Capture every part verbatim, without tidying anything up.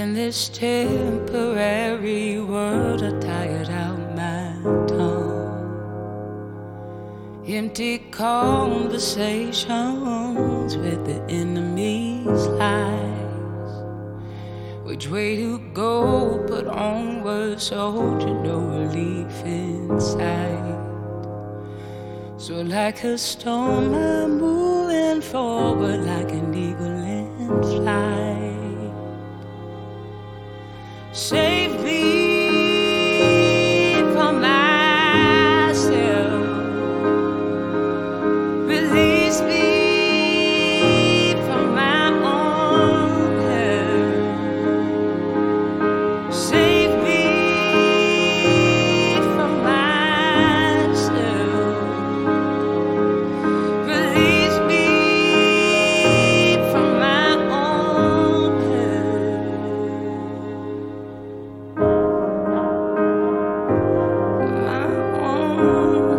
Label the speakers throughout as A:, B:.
A: In this temporary world, I tired out my tongue. Empty conversations with the enemy's lies. Which way to go, but onward, soldier, no relief inside. So like a storm, I'm moving forward like an eagle in flight. Save me from myself. Release me from my own hurt. Save me from myself. Release me from my own hurt. My own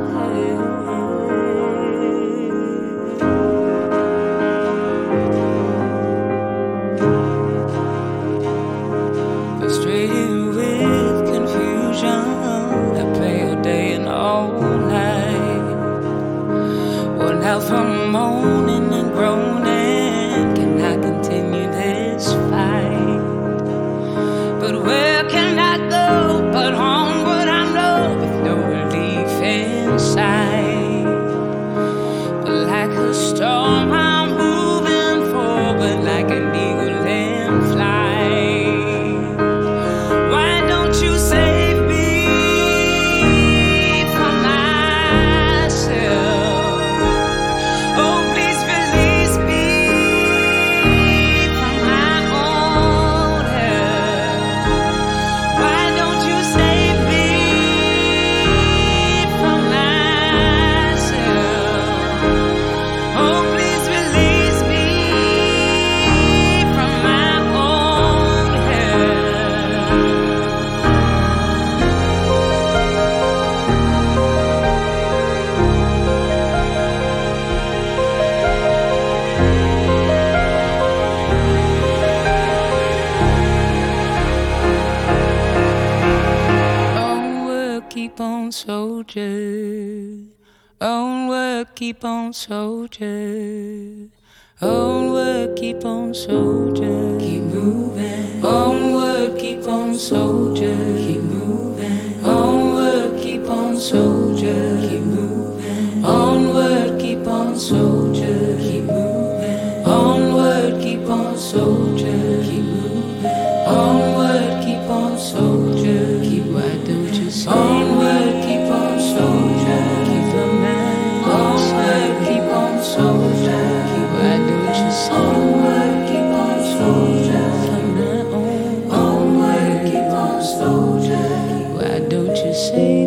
A: hurt. Frustrated with confusion, I pray all day and all night. Worn out from moaning and groaning, can I continue this fight? But where can I go but onward? I know with no relief inside. But like a storm, I'm moving forward like an eagle in flight. Why don't you save me from myself? Oh, please release me from my own hurt. Why don't you save me from myself? Oh, please release me from my own hurt. Onward, keep on, soldier. Onward, keep on, soldier. Onward, keep on, soldier. Keep moving. Onward, keep on, soldier. Keep moving. Onward, keep on, soldier. Keep moving. Onward, keep on, soldier. Keep moving. Onward, keep on, soldier. Keep moving. Onward, keep on, soldier. Keep, why don't you say onward, keep on, soldier. Keep the man. Onward, keep on, soldier. Keep, why don't you say onward, keep on, soldier. From now on, onward, keep on, soldier. Why don't you say